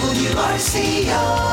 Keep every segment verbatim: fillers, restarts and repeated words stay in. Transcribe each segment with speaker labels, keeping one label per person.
Speaker 1: W R C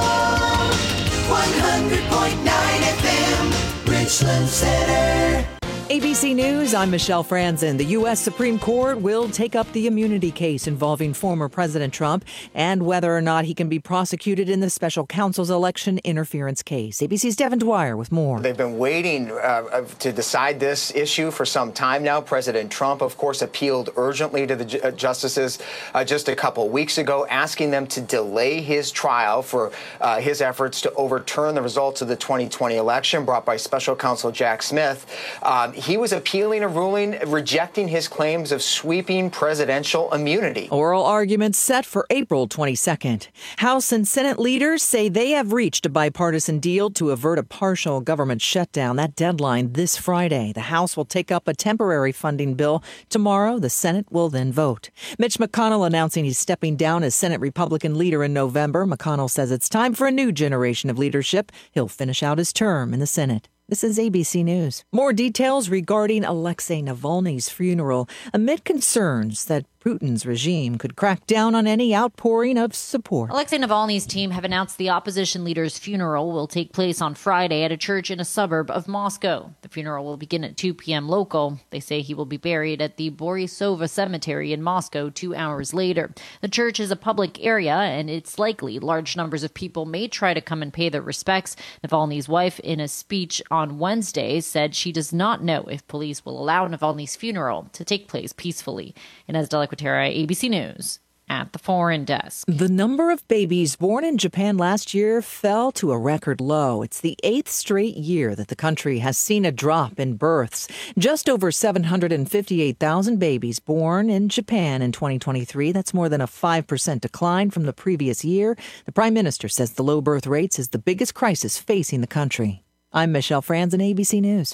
Speaker 1: O, one hundred point nine F M, Richland Center.
Speaker 2: A B C News, I'm Michelle Franzen. The U S Supreme Court will take up the immunity case involving former President Trump and whether or not he can be prosecuted in the special counsel's election interference case. A B C's Devin Dwyer with more.
Speaker 3: They've been waiting uh, to decide this issue for some time now. President Trump, of course, appealed urgently to the ju- uh, justices uh, just a couple weeks ago, asking them to delay his trial for uh, his efforts to overturn the results of the twenty twenty election brought by special counsel Jack Smith. Um, He was appealing a ruling rejecting his claims of sweeping presidential immunity.
Speaker 2: Oral arguments set for April twenty-second. House and Senate leaders say they have reached a bipartisan deal to avert a partial government shutdown. That deadline this Friday. The House will take up a temporary funding bill tomorrow. The Senate will then vote. Mitch McConnell announcing he's stepping down as Senate Republican leader in November. McConnell says it's time for a new generation of leadership. He'll finish out his term in the Senate. This is A B C News. More details regarding Alexei Navalny's funeral amid concerns that Putin's regime could crack down on any outpouring of support.
Speaker 4: Alexei Navalny's team have announced the opposition leader's funeral will take place on Friday at a church in a suburb of Moscow. The funeral will begin at two p.m. local. They say he will be buried at the Borisova Cemetery in Moscow two hours later. The church is a public area, and it's likely large numbers of people may try to come and pay their respects. Navalny's wife, in a speech on Wednesday, said she does not know if police will allow Navalny's funeral to take place peacefully. Inez Delaquatera, A B C News, at the Foreign Desk.
Speaker 2: The number of babies born in Japan last year fell to a record low. It's the eighth straight year that the country has seen a drop in births. Just over seven hundred fifty-eight thousand babies born in Japan in twenty twenty-three. That's more than a five percent decline from the previous year. The Prime Minister says the low birth rates is the biggest crisis facing the country. I'm Michelle Franzen, A B C News.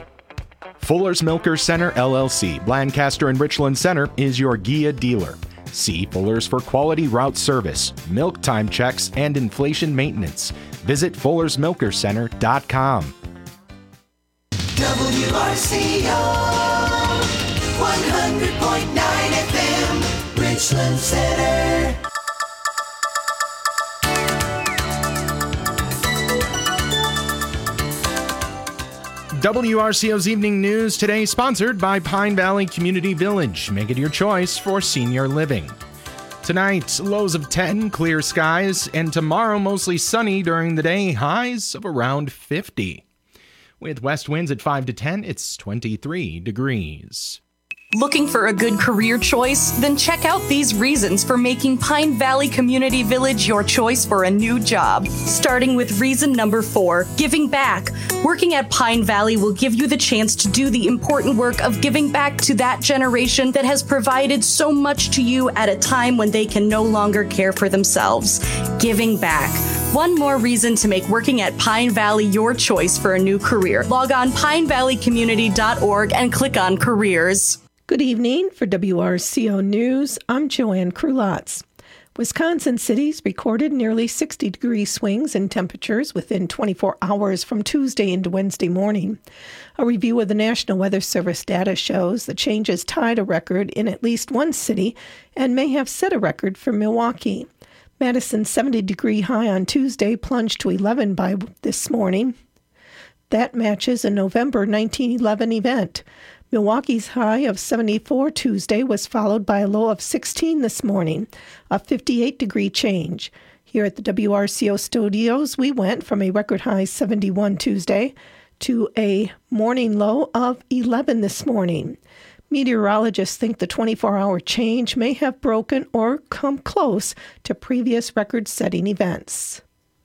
Speaker 5: Fuller's Milker Center, L L C, Lancaster and Richland Center is your G I A dealer. See Fuller's for quality route service, milk time checks, and inflation maintenance. Visit fullers milker center dot com.
Speaker 1: W R C O, one hundred point nine F M, Richland Center.
Speaker 5: W R C O's Evening News today sponsored by Pine Valley Community Village. Make it your choice for senior living. Tonight, lows of ten, clear skies, and tomorrow mostly sunny during the day, highs of around fifty. With west winds at five to ten, it's twenty-three degrees.
Speaker 6: Looking for a good career choice? Then check out these reasons for making Pine Valley Community Village your choice for a new job. Starting with reason number four, giving back. Working at Pine Valley will give you the chance to do the important work of giving back to that generation that has provided so much to you at a time when they can no longer care for themselves. Giving back. One more reason to make working at Pine Valley your choice for a new career. Log on pine valley community dot org and click on careers.
Speaker 7: Good evening. For W R C O News, I'm Joanne Krulotz. Wisconsin cities recorded nearly sixty degree swings in temperatures within twenty-four hours from Tuesday into Wednesday morning. A review of the National Weather Service data shows the changes tied a record in at least one city and may have set a record for Milwaukee. Madison's seventy degree high on Tuesday plunged to eleven by this morning. That matches a November nineteen eleven event. Milwaukee's high of seventy-four Tuesday was followed by a low of sixteen this morning, a fifty-eight degree change. Here at the W R C O studios, we went from a record high seventy-one Tuesday to a morning low of eleven this morning. Meteorologists think the twenty-four hour change may have broken or come close to previous record-setting events.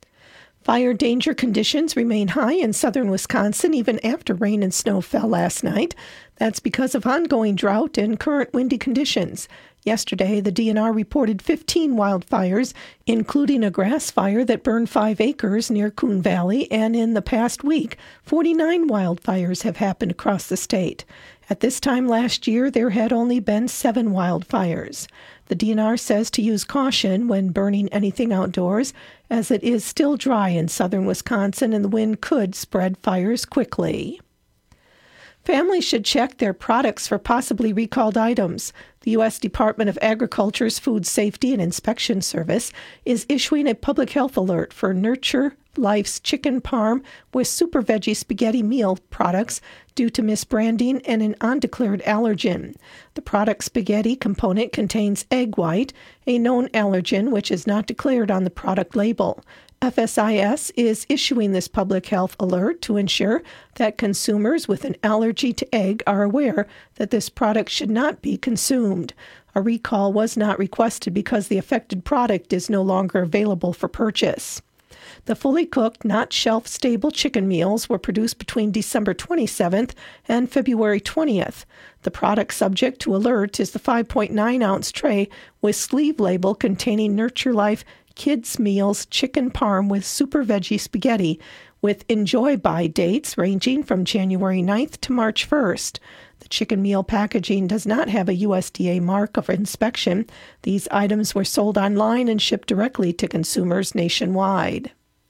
Speaker 7: Fire danger conditions remain high in southern Wisconsin even after rain and snow fell last night. That's because of ongoing drought and current windy conditions. Yesterday, the D N R reported fifteen wildfires, including a grass fire that burned five acres near Coon Valley, and in the past week, forty-nine wildfires have happened across the state. At this time last year, there had only been seven wildfires. The D N R says to use caution when burning anything outdoors, as it is still dry in southern Wisconsin and the wind could spread fires quickly. Families should check their products for possibly recalled items. The U S Department of Agriculture's Food Safety and Inspection Service is issuing a public health alert for Nurture Life's chicken parm with super veggie spaghetti meal products due to misbranding and an undeclared allergen. The product spaghetti component contains egg white, a known allergen which is not declared on the product label. F S I S is issuing this public health alert to ensure that consumers with an allergy to egg are aware that this product should not be consumed. A recall was not requested because the affected product is no longer available for purchase. The fully cooked, not shelf-stable chicken meals were produced between December twenty-seventh and February twentieth. The product subject to alert is the five point nine ounce tray with sleeve label containing Nurture Life Kids Meals Chicken Parm with Super Veggie Spaghetti, with enjoy buy dates ranging from January ninth to March first. The chicken meal packaging does not have a U S D A mark of inspection. These items were sold online and shipped directly to consumers nationwide.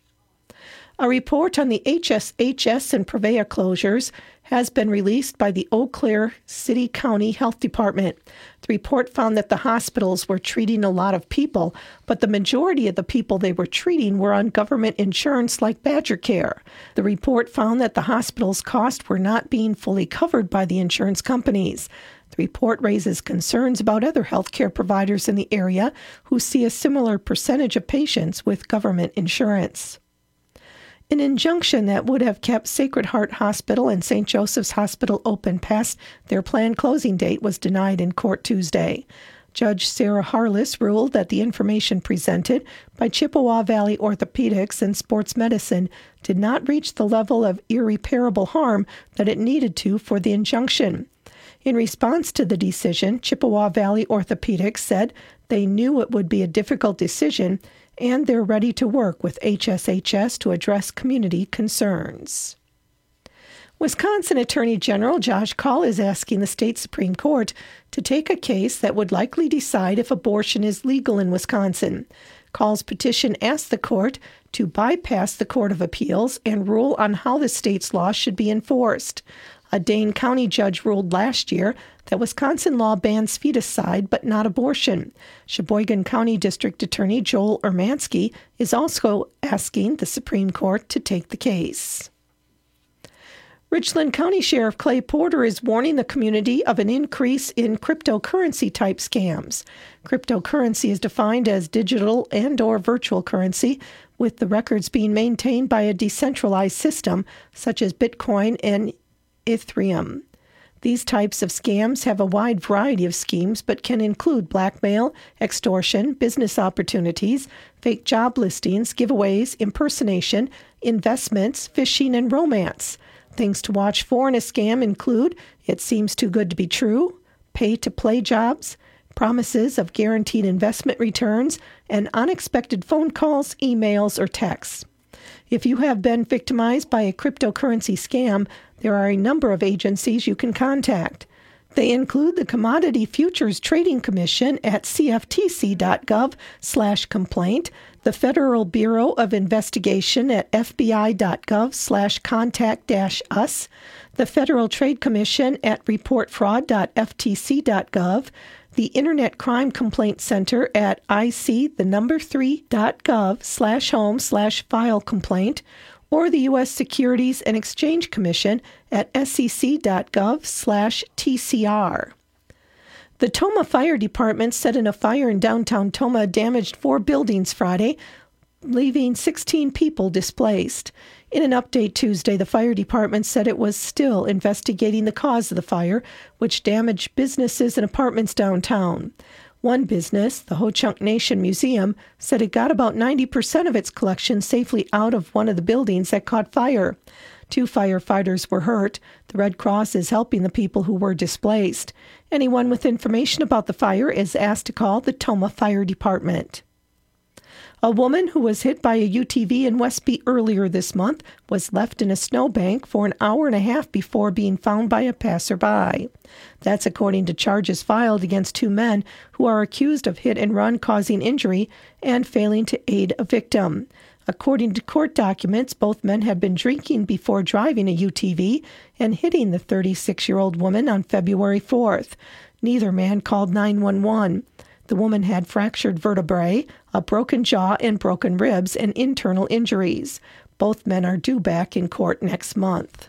Speaker 7: A report on the H S H S and Prevea closures has been released by the Eau Claire City County Health Department. The report found that the hospitals were treating a lot of people, but the majority of the people they were treating were on government insurance like Badger Care. The report found that the hospital's costs were not being fully covered by the insurance companies. The report raises concerns about other healthcare providers in the area who see a similar percentage of patients with government insurance. An injunction that would have kept Sacred Heart Hospital and Saint Joseph's Hospital open past their planned closing date was denied in court Tuesday. Judge Sarah Harless ruled that the information presented by Chippewa Valley Orthopedics and Sports Medicine did not reach the level of irreparable harm that it needed to for the injunction. In response to the decision, Chippewa Valley Orthopedics said they knew it would be a difficult decision and they're ready to work with H S H S to address community concerns. Wisconsin Attorney General Josh Kaul is asking the state Supreme Court to take a case that would likely decide if abortion is legal in Wisconsin. Kaul's petition asked the court to bypass the Court of Appeals and rule on how the state's law should be enforced. A Dane County judge ruled last year that Wisconsin law bans feticide but not abortion. Sheboygan County District Attorney Joel Ermansky is also asking the Supreme Court to take the case. Richland County Sheriff Clay Porter is warning the community of an increase in cryptocurrency-type scams. Cryptocurrency is defined as digital and or virtual currency, with the records being maintained by a decentralized system such as Bitcoin and Ethereum. These types of scams have a wide variety of schemes, but can include blackmail, extortion, business opportunities, fake job listings, giveaways, impersonation, investments, phishing, and romance. Things to watch for in a scam include it seems too good to be true, pay-to-play jobs, promises of guaranteed investment returns, and unexpected phone calls, emails, or texts. If you have been victimized by a cryptocurrency scam, there are a number of agencies you can contact. They include the Commodity Futures Trading Commission at cftc.gov slash complaint, the Federal Bureau of Investigation at fbi.gov slash contact dash us, the Federal Trade Commission at reportfraud.ftc.gov, the Internet Crime Complaint Center at ic, the number three.gov slash home slash file complaint, or the U S Securities and Exchange Commission at sec.gov slash TCR. The Tomah Fire Department said in a fire in downtown Tomah damaged four buildings Friday, leaving sixteen people displaced. In an update Tuesday, the fire department said it was still investigating the cause of the fire, which damaged businesses and apartments downtown. One business, the Ho Chunk Nation Museum, said it got about ninety percent of its collection safely out of one of the buildings that caught fire. Two firefighters were hurt. The Red Cross is helping the people who were displaced. Anyone with information about the fire is asked to call the Tomah Fire Department. A woman who was hit by a U T V in Westby earlier this month was left in a snowbank for an hour and a half before being found by a passerby. That's according to charges filed against two men who are accused of hit and run causing injury and failing to aid a victim. According to court documents, both men had been drinking before driving a U T V and hitting the thirty-six-year-old woman on February fourth. Neither man called nine one one. The woman had fractured vertebrae, a broken jaw and broken ribs, and internal injuries. Both men are due back in court next month.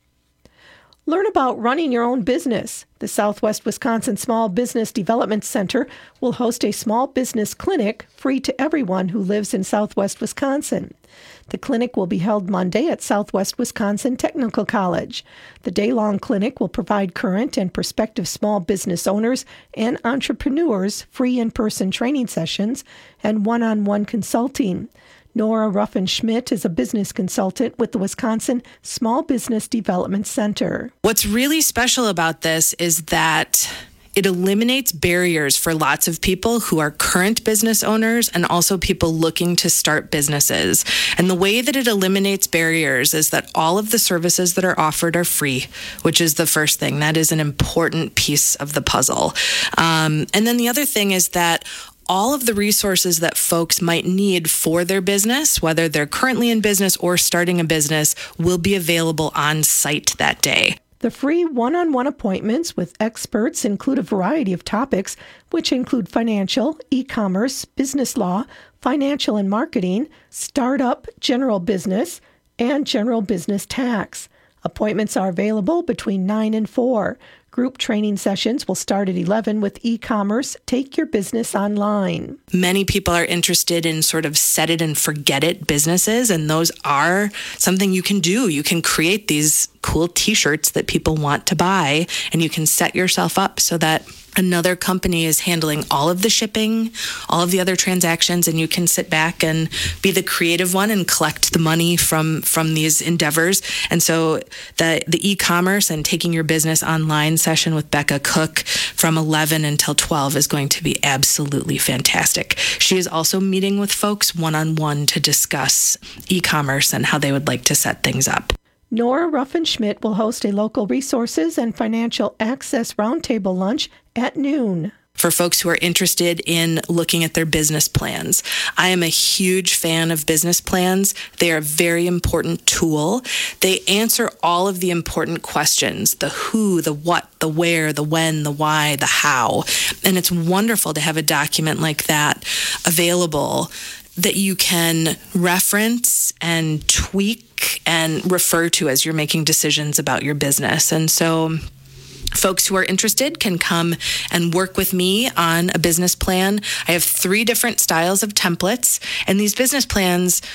Speaker 7: Learn about running your own business. The Southwest Wisconsin Small Business Development Center will host a small business clinic free to everyone who lives in Southwest Wisconsin. The clinic will be held Monday at Southwest Wisconsin Technical College. The day-long clinic will provide current and prospective small business owners and entrepreneurs free in-person training sessions and one-on-one consulting. Nora Ruffin-Schmidt is a business consultant with the Wisconsin Small Business Development Center.
Speaker 8: What's really special about this is that it eliminates barriers for lots of people who are current business owners and also people looking to start businesses. And the way that it eliminates barriers is that all of the services that are offered are free, which is the first thing. That is an important piece of the puzzle. Um, and then the other thing is that all of the resources that folks might need for their business, whether they're currently in business or starting a business, will be available on site that day.
Speaker 7: The free one-on-one appointments with experts include a variety of topics, which include financial, e-commerce, business law, financial and marketing, startup, general business, and general business tax. Appointments are available between nine and four. Group training sessions will start at eleven with e-commerce, Take Your Business Online.
Speaker 8: Many people are interested in sort of set it and forget it businesses, and those are something you can do. You can create these cool t-shirts that people want to buy, and you can set yourself up so that another company is handling all of the shipping, all of the other transactions, and you can sit back and be the creative one and collect the money from, from these endeavors. And so the, the e-commerce and Taking Your Business Online session with Becca Cook from eleven until twelve is going to be absolutely fantastic. She is also meeting with folks one-on-one to discuss e-commerce and how they would like to set things up.
Speaker 7: Nora Ruffin-Schmidt will host a local resources and financial access roundtable lunch at noon.
Speaker 8: For folks who are interested in looking at their business plans, I am a huge fan of business plans. They are a very important tool. They answer all of the important questions: the who, the what, the where, the when, the why, the how. And it's wonderful to have a document like that available that you can reference and tweak and refer to as you're making decisions about your business. And so folks who are interested can come and work with me on a business plan. I have three different styles of templates, and these business plans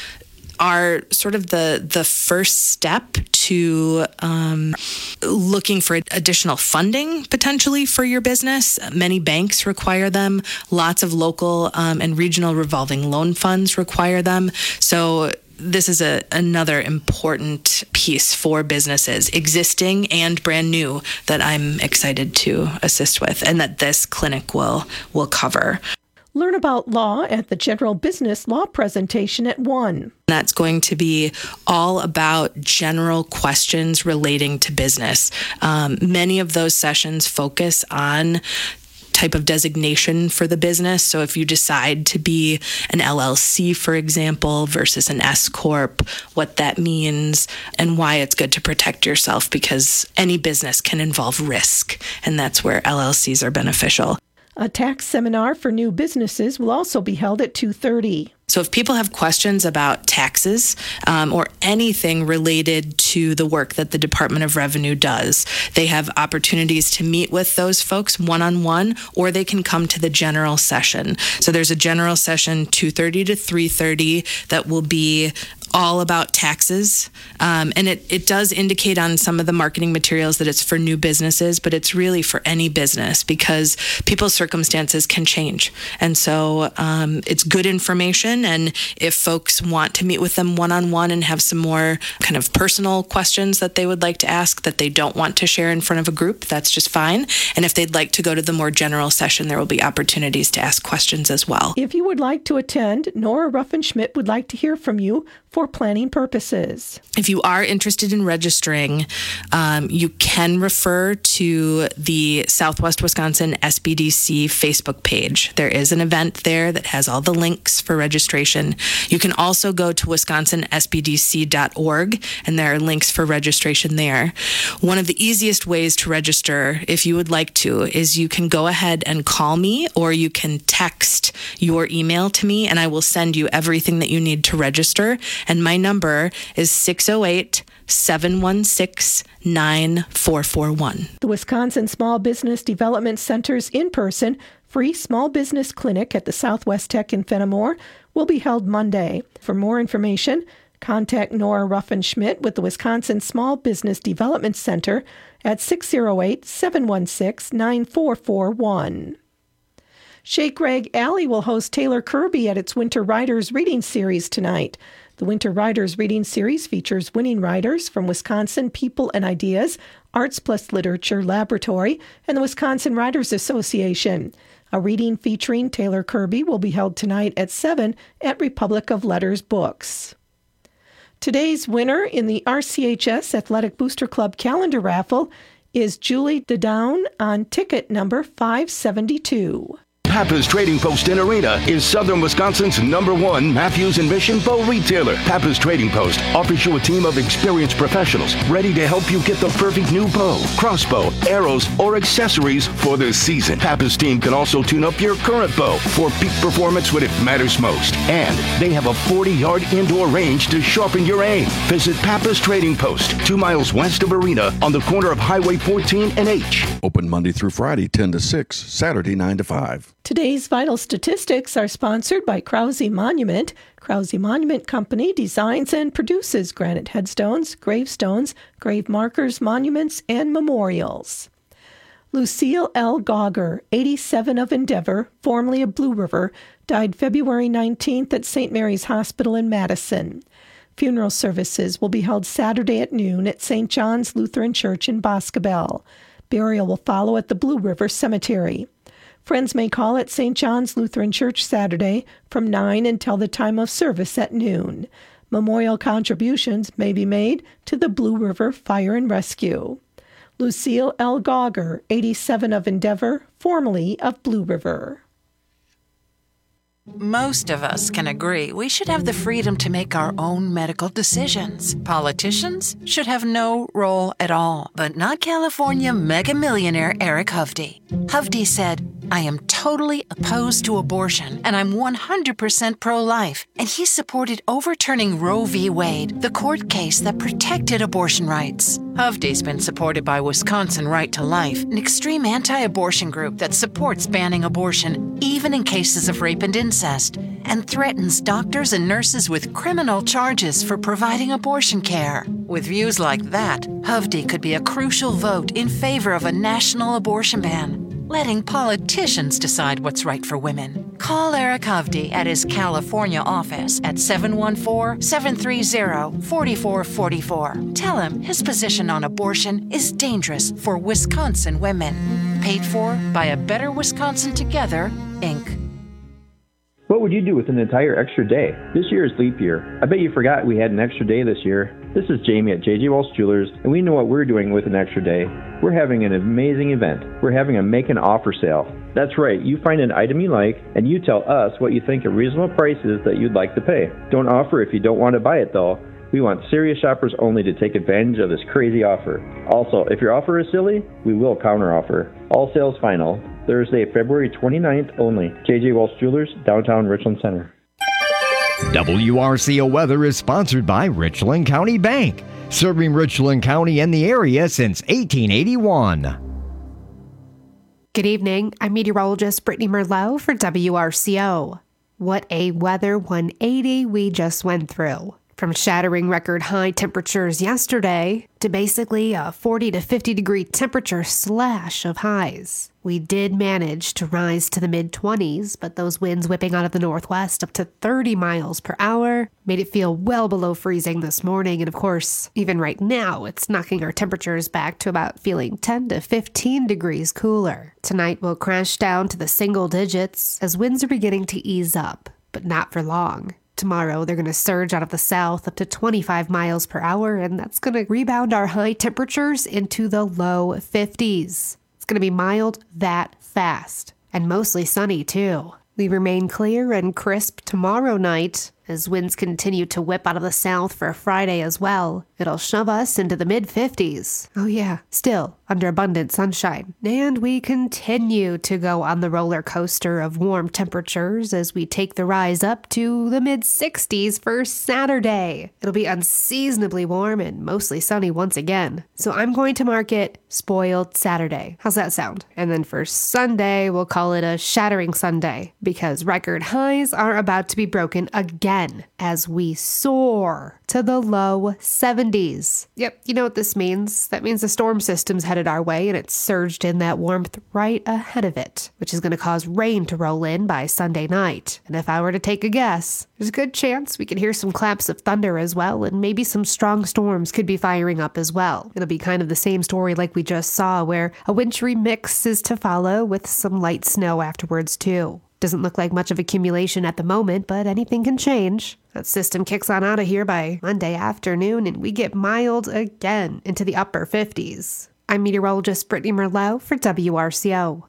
Speaker 8: are sort of the the first step to um, looking for additional funding potentially for your business. Many banks require them. Lots of local um, and regional revolving loan funds require them. So this is a, another important piece for businesses, existing and brand new, that I'm excited to assist with and that this clinic will will cover.
Speaker 7: Learn about law at the General Business Law presentation at one.
Speaker 8: That's going to be all about general questions relating to business. Um, many of those sessions focus on type of designation for the business. So if you decide to be an L L C, for example, versus an S Corp, what that means and why it's good to protect yourself, because any business can involve risk, and that's where L L Cs are beneficial.
Speaker 7: A tax seminar for new businesses will also be held at two thirty.
Speaker 8: So if people have questions about taxes um, or anything related to the work that the Department of Revenue does, they have opportunities to meet with those folks one-on-one, or they can come to the general session. So there's a general session two thirty to three thirty that will be all about taxes. Um, and it, it does indicate on some of the marketing materials that it's for new businesses, but it's really for any business because people's circumstances can change. And so um, it's good information. And if folks want to meet with them one-on-one and have some more kind of personal questions that they would like to ask that they don't want to share in front of a group, that's just fine. And if they'd like to go to the more general session, there will be opportunities to ask questions as well.
Speaker 7: If you would like to attend, Nora Ruffin-Schmidt would like to hear from you. for planning purposes.
Speaker 8: If you are interested in registering, um, you can refer to the Southwest Wisconsin S B D C Facebook page. There is an event there that has all the links for registration. You can also go to wisconsin s b d c dot org, and there are links for registration there. One of the easiest ways to register, if you would like to, is you can go ahead and call me, or you can text your email to me, and I will send you everything that you need to register. And my number is six oh eight, seven one six, nine four four one.
Speaker 7: The Wisconsin Small Business Development Center's in-person free small business clinic at the Southwest Tech in Fenimore will be held Monday. For more information, contact Nora Ruffin-Schmidt with the Wisconsin Small Business Development Center at six oh eight, seven one six, nine four four one. Shake Rag Alley will host Taylor Kirby at its Winter Riders Reading Series tonight. The Winter Riders Reading Series features winning writers from Wisconsin People and Ideas, Arts Plus Literature Laboratory, and the Wisconsin Writers Association. A reading featuring Taylor Kirby will be held tonight at seven at Republic of Letters Books. Today's winner in the R C H S Athletic Booster Club calendar raffle is Julie DeDown on ticket number five seventy-two.
Speaker 9: Pappas Trading Post in Arena is Southern Wisconsin's number one Matthews and Mission bow retailer. Pappas Trading Post offers you a team of experienced professionals ready to help you get the perfect new bow, crossbow, arrows, or accessories for the season. Pappas team can also tune up your current bow for peak performance when it matters most. And they have a forty-yard indoor range to sharpen your aim. Visit Pappas Trading Post, two miles west of Arena on the corner of Highway fourteen and H.
Speaker 10: Open Monday through Friday, ten to six, Saturday, nine to five.
Speaker 7: Today's vital statistics are sponsored by Krause Monument. Krause Monument Company designs and produces granite headstones, gravestones, grave markers, monuments, and memorials. Lucille L. Gauger, eighty-seven, of Endeavor, formerly of Blue River, died February nineteenth at Saint Mary's Hospital in Madison. Funeral services will be held Saturday at noon at Saint John's Lutheran Church in Boscobel. Burial will follow at the Blue River Cemetery. Friends may call at Saint John's Lutheran Church Saturday from nine until the time of service at noon. Memorial contributions may be made to the Blue River Fire and Rescue. Lucille L. Gauger, eighty-seven, of Endeavor, formerly of Blue River.
Speaker 11: Most of us can agree we should have the freedom to make our own medical decisions. Politicians should have no role at all, but not California mega millionaire Eric Hovde. Hovde said, "I am totally opposed to abortion, and I'm one hundred percent pro-life." And he supported overturning Roe v. Wade, the court case that protected abortion rights. Hovde's been supported by Wisconsin Right to Life, an extreme anti-abortion group that supports banning abortion, even in cases of rape and incest, and threatens doctors and nurses with criminal charges for providing abortion care. With views like that, Hovde could be a crucial vote in favor of a national abortion ban, letting politicians decide what's right for women. Call Eric Hovde at his California office at seven one four, seven three zero, four four four four. Tell him his position on abortion is dangerous for Wisconsin women. Paid for by A Better Wisconsin Together, Incorporated.
Speaker 12: What would you do with an entire extra day? This year is leap year. I bet you forgot we had an extra day this year. This is Jamie at J J Walsh Jewelers, and we know what we're doing with an extra day. We're having an amazing event. We're having a make an offer sale. That's right, you find an item you like, and you tell us what you think a reasonable price is that you'd like to pay. Don't offer if you don't want to buy it, though. We want serious shoppers only to take advantage of this crazy offer. Also, if your offer is silly, we will counteroffer. All sales final. Thursday, February twenty-ninth only. J J Walsh Jewelers, downtown Richland Center.
Speaker 13: W R C O Weather is sponsored by Richland County Bank, serving Richland County and the area since eighteen eighty-one.
Speaker 14: Good evening. I'm meteorologist Brittany Merlot for W R C O. What a weather one eighty we just went through. From shattering record high temperatures yesterday to basically a forty to fifty degree temperature slash of highs. We did manage to rise to the mid twenties, but those winds whipping out of the northwest up to thirty miles per hour made it feel well below freezing this morning. And of course, even right now, it's knocking our temperatures back to about feeling ten to fifteen degrees cooler. Tonight we'll crash down to the single digits as winds are beginning to ease up, but not for long. Tomorrow, they're going to surge out of the south up to twenty-five miles per hour, and that's going to rebound our high temperatures into the low fifties. It's going to be mild that fast, and mostly sunny, too. We remain clear and crisp tomorrow night as winds continue to whip out of the south for Friday as well. It'll shove us into the mid-fifties. Oh yeah, still under abundant sunshine. And we continue to go on the roller coaster of warm temperatures as we take the rise up to the mid-sixties for Saturday. It'll be unseasonably warm and mostly sunny once again. So I'm going to mark it Spoiled Saturday. How's that sound? And then for Sunday, we'll call it a Shattering Sunday, because record highs are about to be broken again as we soar to the low seventies. Yep, you know what this means. That means the storm system's headed our way and it's surged in that warmth right ahead of it, which is going to cause rain to roll in by Sunday night. And if I were to take a guess, there's a good chance we could hear some claps of thunder as well, and maybe some strong storms could be firing up as well. It'll be kind of the same story like we just saw, where a wintry mix is to follow with some light snow afterwards too. Doesn't look like much of accumulation at the moment, but anything can change. That system kicks on out of here by Monday afternoon, and we get mild again into the upper fifties. I'm meteorologist Brittany Merlot for W R C O.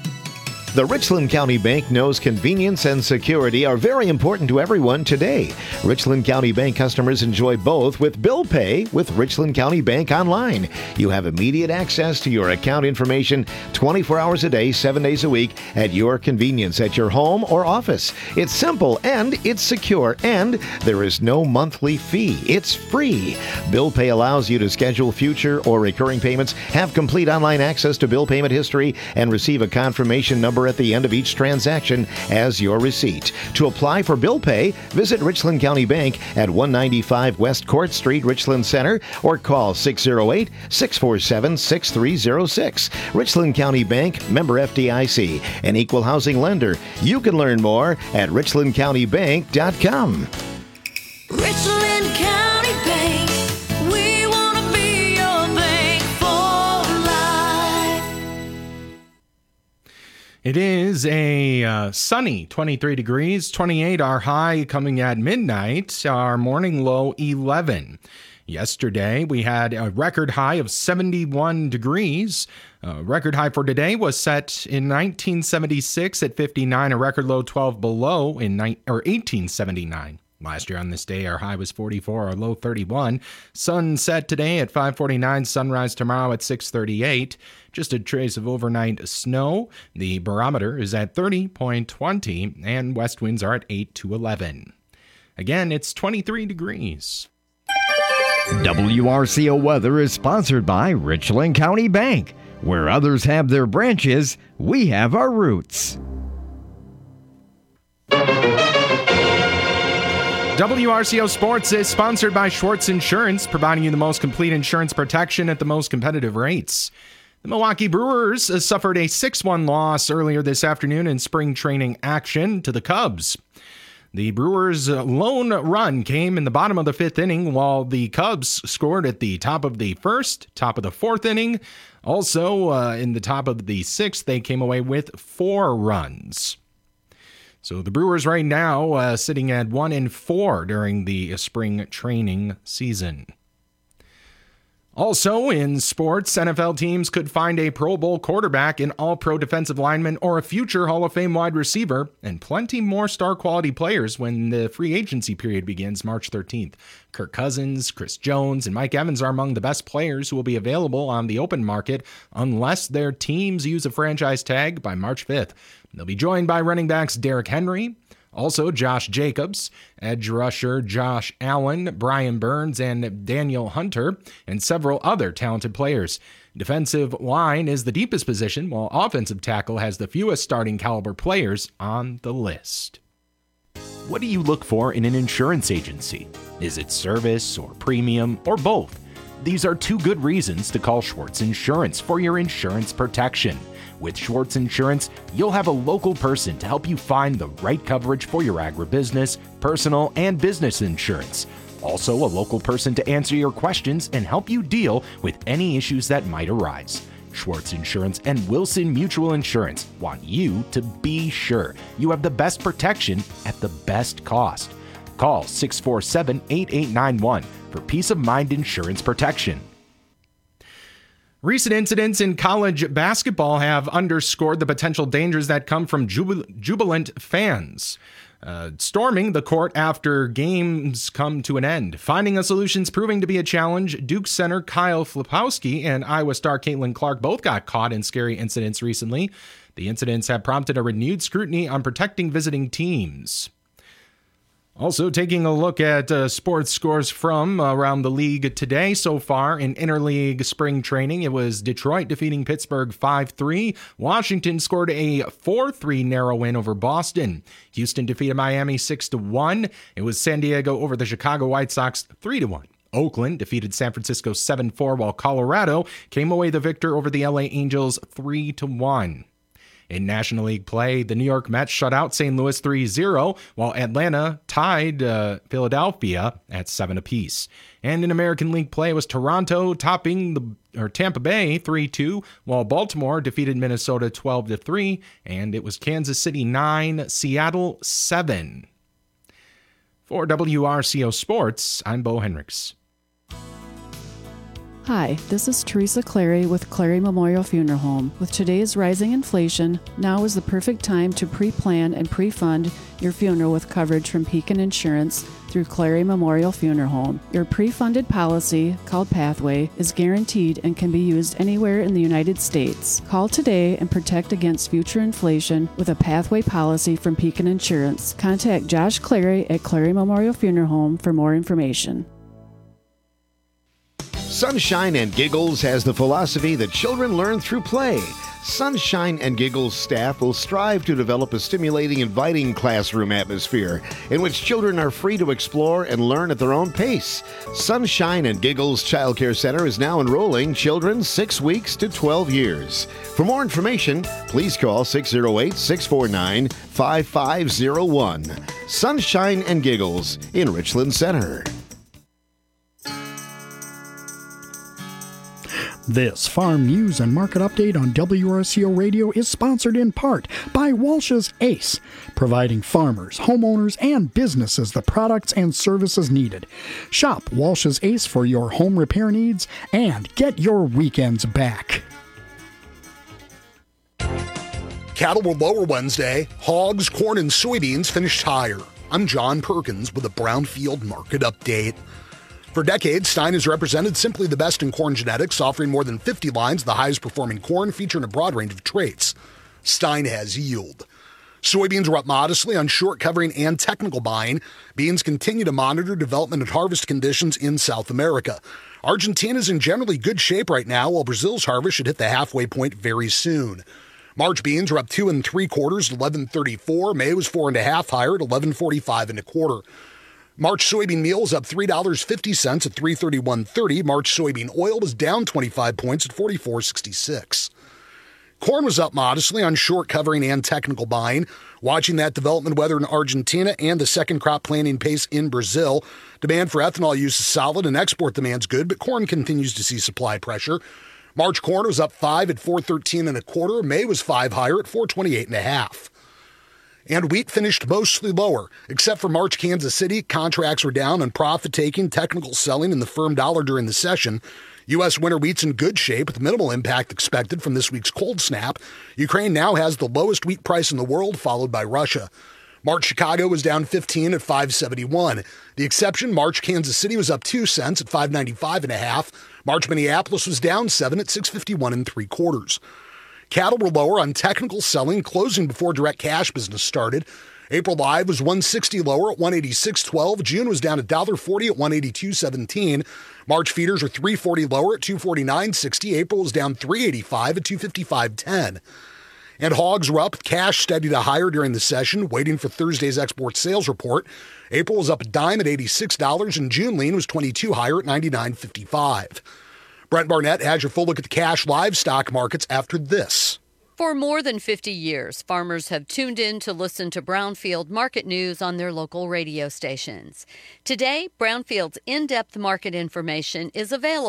Speaker 15: The Richland County Bank knows convenience and security are very important to everyone today. Richland County Bank customers enjoy both with bill pay with Richland County Bank Online. You have immediate access to your account information twenty-four hours a day, seven days a week at your convenience at your home or office. It's simple and it's secure, and there is no monthly fee. It's free. Bill pay allows you to schedule future or recurring payments, have complete online access to bill payment history, and receive a confirmation number at the end of each transaction as your receipt. To apply for bill pay, visit Richland County Bank at one ninety-five West Court Street, Richland Center, or call six oh eight, six four seven, six three oh six. Richland County Bank, member F D I C, an equal housing lender. You can learn more at richland county bank dot com.
Speaker 1: Richland County Bank, we want to be your bank for life.
Speaker 5: It is a uh, sunny twenty-three degrees, twenty-eight our high coming at midnight, our morning low eleven. Yesterday, we had a record high of seventy-one degrees. A record high for today was set in nineteen seventy-six at fifty-nine, a record low twelve below in ni- or eighteen seventy-nine. Last year on this day, our high was forty-four, our low thirty-one. Sunset today at five forty-nine, sunrise tomorrow at six thirty-eight. Just a trace of overnight snow. The barometer is at thirty point two zero, and west winds are at eight to eleven. Again, it's twenty-three degrees.
Speaker 13: W R C O weather is sponsored by Richland County Bank. Where others have their branches, we have our roots.
Speaker 5: W R C O Sports is sponsored by Schwartz Insurance, providing you the most complete insurance protection at the most competitive rates. The Milwaukee Brewers suffered a six one loss earlier this afternoon in spring training action to the Cubs. The Brewers' lone run came in the bottom of the fifth inning, while the Cubs scored at the top of the first, top of the fourth inning. Also, uh, in the top of the sixth, they came away with four runs. So the Brewers right now uh, sitting at one and four during the spring training season. Also in sports, N F L teams could find a Pro Bowl quarterback, an All-Pro defensive lineman, or a future Hall of Fame wide receiver, and plenty more star-quality players when the free agency period begins March thirteenth. Kirk Cousins, Chris Jones, and Mike Evans are among the best players who will be available on the open market unless their teams use a franchise tag by March fifth. They'll be joined by running backs Derrick Henry, also Josh Jacobs, edge rusher Josh Allen, Brian Burns, and Daniel Hunter, and several other talented players. Defensive line is the deepest position, while offensive tackle has the fewest starting caliber players on the list. What do you look for in an insurance agency? Is it service or premium or both? These are two good reasons to call Schwartz Insurance for your insurance protection. With Schwartz Insurance, you'll have a local person to help you find the right coverage for your agribusiness, personal, and business insurance. Also, a local person to answer your questions and help you deal with any issues that might arise. Schwartz Insurance and Wilson Mutual Insurance want you to be sure you have the best protection at the best cost. Call six four seven, eight eight nine one for peace of mind insurance protection. Recent incidents in college basketball have underscored the potential dangers that come from jubil- jubilant fans uh, storming the court after games come to an end. Finding a solution's proving to be a challenge. Duke center Kyle Flipowski and Iowa star Caitlin Clark both got caught in scary incidents recently. The incidents have prompted a renewed scrutiny on protecting visiting teams. Also, taking a look at uh, sports scores from around the league today so far in interleague spring training. It was Detroit defeating Pittsburgh five three. Washington scored a four three narrow win over Boston. Houston defeated Miami six to one. It was San Diego over the Chicago White Sox three to one. Oakland defeated San Francisco seven four, while Colorado came away the victor over the L A Angels three to one. In National League play, the New York Mets shut out Saint Louis three zero, while Atlanta tied uh, Philadelphia at seven apiece. And in American League play, it was Toronto topping the or Tampa Bay three two, while Baltimore defeated Minnesota twelve to three, and it was Kansas City nine, Seattle seven. For W R C O Sports, I'm Bo Henricks.
Speaker 16: Hi, this is Teresa Clary with Clary Memorial Funeral Home. With today's rising inflation, now is the perfect time to pre-plan and pre-fund your funeral with coverage from Pekin Insurance through Clary Memorial Funeral Home. Your pre-funded policy, called Pathway, is guaranteed and can be used anywhere in the United States. Call today and protect against future inflation with a Pathway policy from Pekin Insurance. Contact Josh Clary at Clary Memorial Funeral Home for more information.
Speaker 15: Sunshine and Giggles has the philosophy that children learn through play. Sunshine and Giggles staff will strive to develop a stimulating, inviting classroom atmosphere in which children are free to explore and learn at their own pace. Sunshine and Giggles Child Care Center is now enrolling children six weeks to twelve years. For more information, please call six oh eight, six four nine, five five oh one. Sunshine and Giggles in Richland Center.
Speaker 17: This Farm News and Market Update on W R C O Radio is sponsored in part by Walsh's Ace, providing farmers, homeowners, and businesses the products and services needed. Shop Walsh's Ace for your home repair needs and get your weekends back.
Speaker 18: Cattle were lower Wednesday. Hogs, corn, and soybeans finished higher. I'm John Perkins with a Brownfield Market Update. For decades, Stein has represented simply the best in corn genetics, offering more than fifty lines of the highest performing corn, featuring a broad range of traits. Stein has yield. Soybeans were up modestly on short covering and technical buying. Beans continue to monitor development and harvest conditions in South America. Argentina's in generally good shape right now, while Brazil's harvest should hit the halfway point very soon. March beans were up two and three quarters at eleven thirty-four. May was four and a half higher at eleven forty-five and a quarter. March soybean meal was up three dollars and fifty cents at three thirty-one thirty. March soybean oil was down twenty-five points at forty-four sixty-six. Corn was up modestly on short covering and technical buying. Watching that development weather in Argentina and the second crop planting pace in Brazil. Demand for ethanol use is solid and export demand's good, but corn continues to see supply pressure. March corn was up five at four thirteen and a quarter. May was five higher at four twenty-eight and a half. And wheat finished mostly lower. Except for March Kansas City, contracts were down on profit-taking, technical selling, and the firm dollar during the session. U S winter wheat's in good shape with minimal impact expected from this week's cold snap. Ukraine now has the lowest wheat price in the world, followed by Russia. March Chicago was down fifteen at five seventy-one. The exception, March Kansas City was up two cents at five ninety-five and a half. March Minneapolis was down seven at six fifty-one and three quarters. Cattle were lower on technical selling, closing before direct cash business started. April live was one sixty lower at one eighty-six twelve. June was down one forty at one eighty-two seventeen. March feeders were three forty lower at two forty-nine sixty. April was down three eighty-five at two fifty-five ten. And hogs were up, cash steady to higher during the session, waiting for Thursday's export sales report. April was up a dime at eighty-six dollars, and June lean was twenty-two higher at ninety-nine fifty-five. Brent Barnett has your full look at the cash livestock markets after this.
Speaker 19: For more than fifty years, farmers have tuned in to listen to Brownfield market news on their local radio stations. Today, Brownfield's in-depth market information is available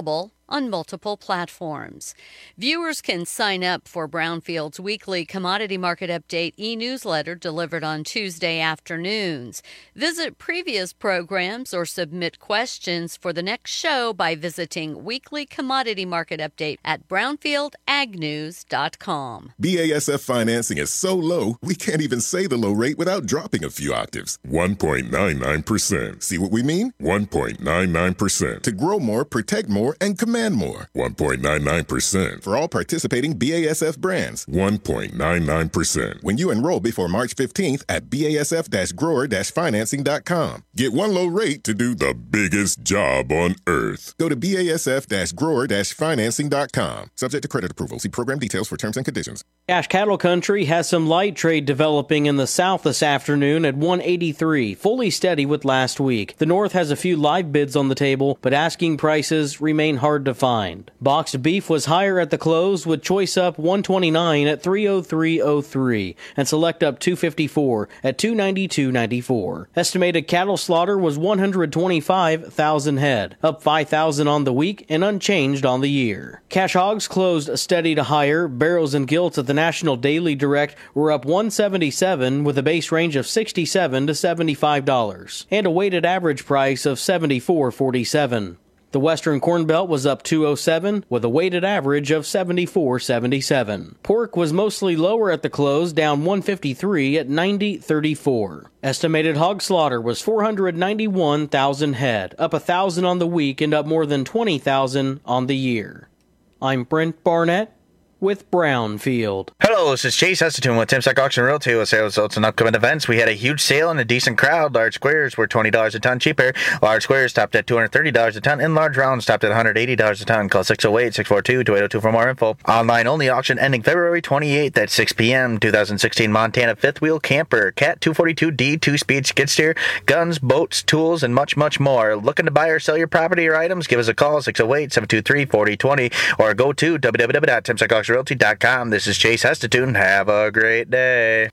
Speaker 19: on multiple platforms. Viewers can sign up for Brownfield's weekly commodity market update e-newsletter delivered on Tuesday afternoons. Visit previous programs or submit questions for the next show by visiting Weekly Commodity Market Update at brownfield ag news dot com.
Speaker 20: B A S F financing is so low, we can't even say the low rate without dropping a few octaves. one point nine nine percent. See what we mean? one point nine nine percent. To grow more, protect more, and command more. one point nine nine percent for all participating B A S F brands. one point nine nine percent when you enroll before March fifteenth at B A S F grower financing dot com. Get one low rate to do the biggest job on earth. Go to B A S F grower financing dot com. Subject to credit approval. See program details for terms and conditions.
Speaker 21: Cash Cattle Country has some light trade developing in the south this afternoon at one eighty-three, fully steady with last week. The north has a few live bids on the table, but asking prices remain hard to find. Boxed beef was higher at the close, with choice up one twenty-nine at three oh three oh three and select up two fifty-four at two ninety-two ninety-four. Estimated cattle slaughter was one hundred twenty-five thousand head, up five thousand on the week and unchanged on the year. Cash hogs closed steady to higher. Barrows and gilts at the National Daily Direct were up one seventy-seven with a base range of sixty-seven to seventy-five dollars and a weighted average price of seventy-four forty-seven. The Western Corn Belt was up two oh seven with a weighted average of seventy-four seventy-seven. Pork was mostly lower at the close, down one fifty-three at ninety thirty-four. Estimated hog slaughter was four hundred ninety-one thousand head, up one thousand on the week and up more than twenty thousand on the year. I'm Brent Barnett with Brownfield.
Speaker 22: Hello, this is Chase Heston with Timstock Auction Realty with sales results and upcoming events. We had a huge sale and a decent crowd. Large squares were twenty dollars a ton cheaper. Large squares topped at two hundred thirty dollars a ton, and large rounds topped at one hundred eighty dollars a ton. Call six oh eight, six four two, two eight oh two for more info. Online only auction ending February twenty-eighth at six p.m. twenty sixteen Montana fifth wheel camper, Cat two forty-two D two-speed skid steer, guns, boats, tools, and much, much more. Looking to buy or sell your property or items? Give us a call, six oh eight, seven two three, four oh two oh, or go to w w w dot timstock auction realty dot com. This is Chase Heston. Have a great day.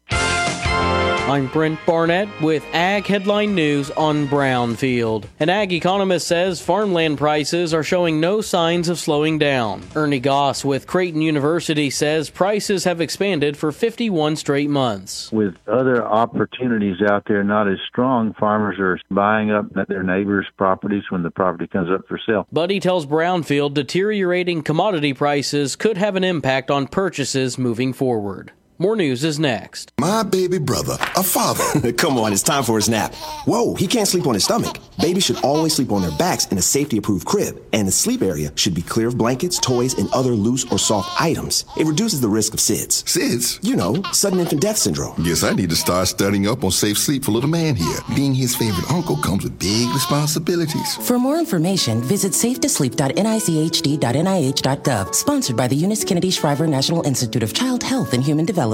Speaker 21: I'm Brent Barnett with Ag Headline News on Brownfield. An ag economist says farmland prices are showing no signs of slowing down. Ernie Goss with Creighton University says prices have expanded for fifty-one straight months.
Speaker 23: With other opportunities out there not as strong, farmers are buying up their neighbors' properties when the property comes up for sale.
Speaker 21: Buddy tells Brownfield deteriorating commodity prices could have an impact on purchases moving forward. More news is next.
Speaker 24: My baby brother, a father. Come on, it's time for his nap. Whoa, he can't sleep on his stomach. Babies should always sleep on their backs in a safety-approved crib, and the sleep area should be clear of blankets, toys, and other loose or soft items. It reduces the risk of S I D S. S I D S? You know, sudden infant death syndrome.
Speaker 25: Guess I need to start studying up on safe sleep for little man here. Being his favorite uncle comes with big responsibilities.
Speaker 26: For more information, visit safe to sleep dot n i c h d dot n i h dot gov. Sponsored by the Eunice Kennedy Shriver National Institute of Child Health and Human Development.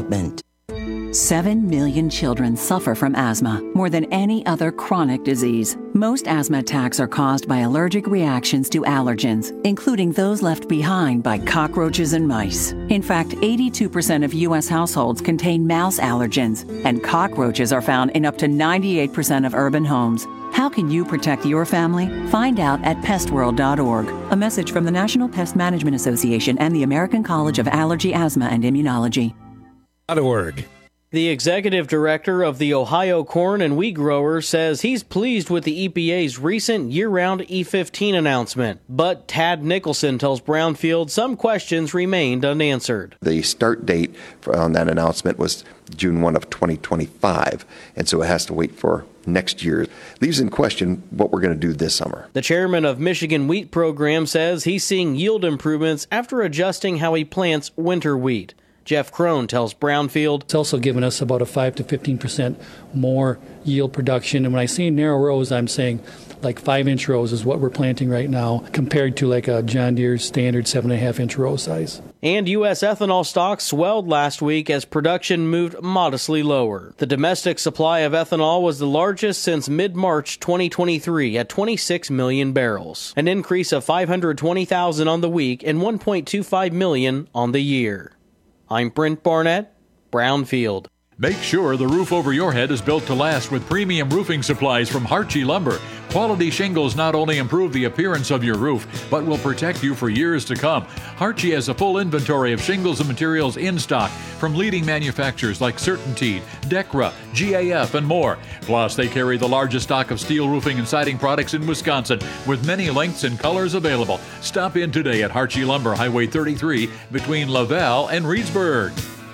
Speaker 27: Seven million children suffer from asthma, more than any other chronic disease. Most asthma attacks are caused by allergic reactions to allergens, including those left behind by cockroaches and mice. In fact, eighty-two percent of U S households contain mouse allergens, and cockroaches are found in up to ninety-eight percent of urban homes. How can you protect your family? Find out at pest world dot org. A message from the National Pest Management Association and the American College of Allergy, Asthma, and Immunology.
Speaker 21: .org. The executive director of the Ohio Corn and Wheat Growers says he's pleased with the E P A's recent year-round E fifteen announcement. But Tad Nicholson tells Brownfield some questions remained unanswered.
Speaker 28: The start date on that announcement was June first of twenty twenty-five, and so it has to wait for next year. Leaves in question what we're going to do this summer.
Speaker 21: The chairman of Michigan Wheat Program says he's seeing yield improvements after adjusting how he plants winter wheat. Jeff Crone tells Brownfield.
Speaker 29: It's also given us about a five to fifteen percent more yield production. And when I say narrow rows, I'm saying like five-inch rows is what we're planting right now compared to like a John Deere standard seven and a half inch row size.
Speaker 21: And U S ethanol stocks swelled last week as production moved modestly lower. The domestic supply of ethanol was the largest since mid-March twenty twenty-three at twenty-six million barrels, an increase of five hundred twenty thousand on the week and one point two five million on the year. I'm Brent Barnett, Brownfield.
Speaker 2: Make sure the roof over your head is built to last with premium roofing supplies from Harchie Lumber. Quality shingles not only improve the appearance of your roof, but will protect you for years to come. Harchie has a full inventory of shingles and materials in stock from leading manufacturers like CertainTeed, Decra, G A F, and more. Plus, they carry the largest stock of steel roofing and siding products in Wisconsin, with many lengths and colors available. Stop in today at Harchie Lumber, Highway thirty-three, between Lavelle and Reedsburg.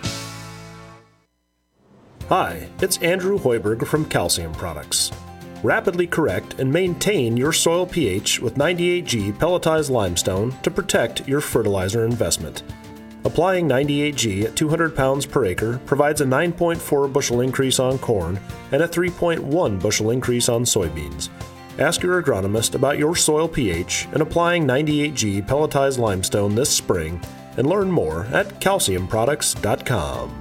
Speaker 3: Hi, it's Andrew Hoiberg from Calcium Products. Rapidly correct and maintain your soil pH with ninety-eight G pelletized limestone to protect your fertilizer investment. Applying ninety-eight G at two hundred pounds per acre provides a nine point four bushel increase on corn and a three point one bushel increase on soybeans. Ask your agronomist about your soil pH and applying ninety-eight G pelletized limestone this spring, and learn more at calcium products dot com.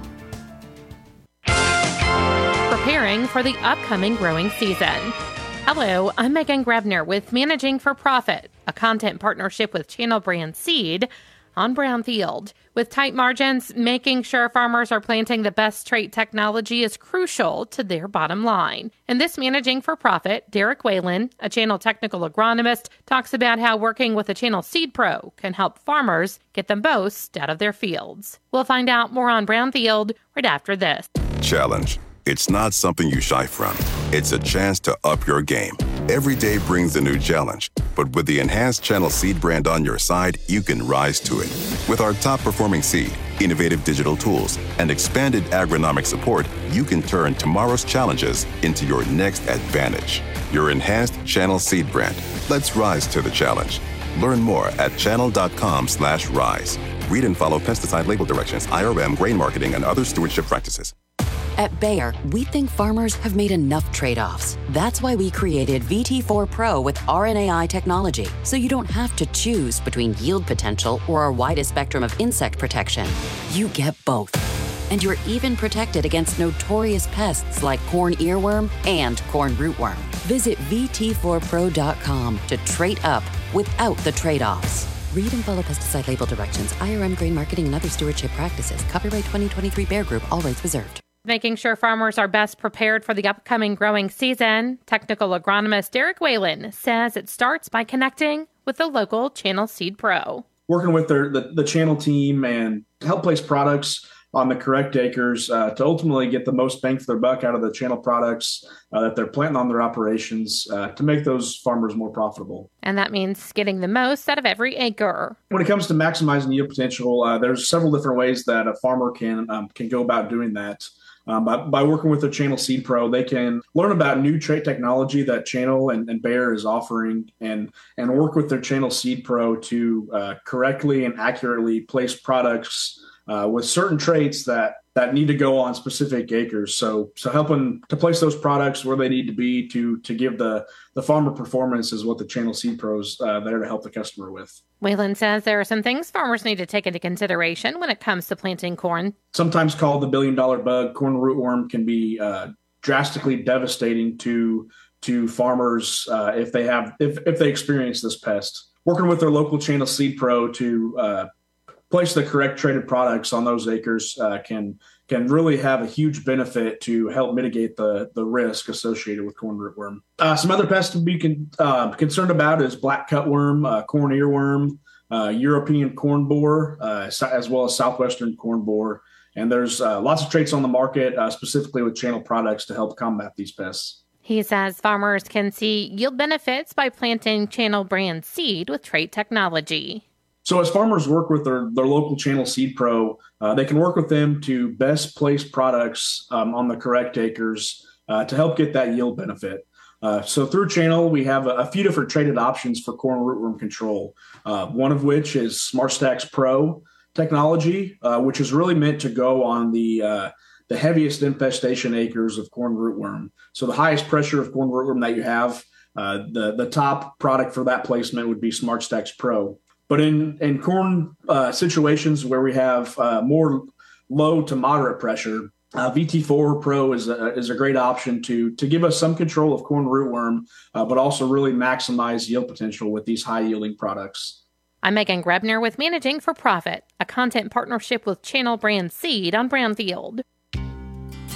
Speaker 4: Preparing for the upcoming growing season. Hello, I'm Megan Grebner with Managing for Profit, a content partnership with Channel Brand Seed on Brownfield. With tight margins, making sure farmers are planting the best trait technology is crucial to their bottom line. In this Managing for Profit, Derek Whalen, a Channel technical agronomist, talks about how working with a Channel Seed Pro can help farmers get the most out of their fields. We'll find out more on Brownfield right after this.
Speaker 6: Challenge. It's not something you shy from. It's a chance to up your game. Every day brings a new challenge, but with the enhanced Channel Seed brand on your side, you can rise to it. With our top-performing seed, innovative digital tools, and expanded agronomic support, you can turn tomorrow's challenges into your next advantage. Your enhanced Channel Seed brand. Let's rise to the challenge. Learn more at channel.com slash rise. Read and follow pesticide label directions, I R M, grain marketing, and other stewardship practices.
Speaker 26: At Bayer, we think farmers have made enough trade-offs. That's why we created V T four Pro with R N A I technology, so you don't have to choose between yield potential or our widest spectrum of insect protection. You get both. And you're even protected against notorious pests like corn earworm and corn rootworm. Visit V T four pro dot com to trade up without the trade-offs. Read and follow pesticide label directions, I R M, grain marketing, and other stewardship practices. Copyright twenty twenty-three Bayer Group, all rights reserved.
Speaker 4: Making sure farmers are best prepared for the upcoming growing season, technical agronomist Derek Whalen says it starts by connecting with the local Channel Seed Pro.
Speaker 7: Working with their, the, the channel team and help place products on the correct acres uh, to ultimately get the most bang for their buck out of the channel products uh, that they're planting on their operations uh, to make those farmers more profitable.
Speaker 4: And that means getting the most out of every acre.
Speaker 7: When it comes to maximizing yield potential, uh, there's several different ways that a farmer can um, can go about doing that. Um, by, by working with the Channel Seed Pro, they can learn about new trait technology that Channel and, and Bayer is offering, and and work with their Channel Seed Pro to uh, correctly and accurately place products uh, with certain traits that that need to go on specific acres. So so helping to place those products where they need to be to to give the the farmer performance is what the Channel Seed Pros uh, there to help the customer with.
Speaker 4: Whalen says there are some things farmers need to take into consideration when it comes to planting corn.
Speaker 7: Sometimes called the billion dollar bug, corn rootworm can be uh, drastically devastating to to farmers uh, if they have if, if they experience this pest. Working with their local Channel Seed Pro to uh, place the correct traded products on those acres uh, can can really have a huge benefit to help mitigate the, the risk associated with corn rootworm. Uh, some other pests to be con- uh, concerned about is black cutworm, uh, corn earworm, uh, European corn borer, uh, as well as southwestern corn borer. And there's uh, lots of traits on the market, uh, specifically with channel products to help combat these pests.
Speaker 4: He says farmers can see yield benefits by planting Channel brand seed with trait technology.
Speaker 7: So as farmers work with their, their local Channel Seed Pro, uh, they can work with them to best place products um, on the correct acres uh, to help get that yield benefit. Uh, so through Channel, we have a, a few different traded options for corn rootworm control, uh, one of which is SmartStax Pro technology, uh, which is really meant to go on the uh, the heaviest infestation acres of corn rootworm. So the highest pressure of corn rootworm that you have, uh, the, the top product for that placement would be SmartStax Pro. But in, in corn uh, situations where we have uh, more low to moderate pressure, uh, V T four Pro is a, is a great option to, to give us some control of corn rootworm, uh, but also really maximize yield potential with these high-yielding products.
Speaker 4: I'm Megan Grebner with Managing for Profit, a content partnership with Channel Brand Seed on Brownfield.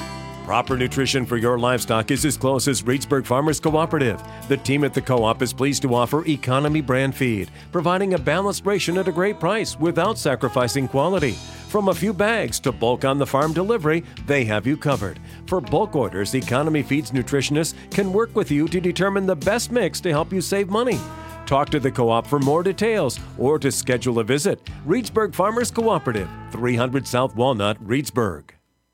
Speaker 1: Proper nutrition for your livestock is as close as Reedsburg Farmers Cooperative. The team at the co-op is pleased to offer economy brand feed, providing a balanced ration at a great price without sacrificing quality. From a few bags to bulk on the farm delivery, they have you covered. For bulk orders, Economy Feeds nutritionists can work with you to determine the best mix to help you save money. Talk to the co-op for more details or to schedule a visit. Reedsburg Farmers Cooperative, three hundred South Walnut, Reedsburg.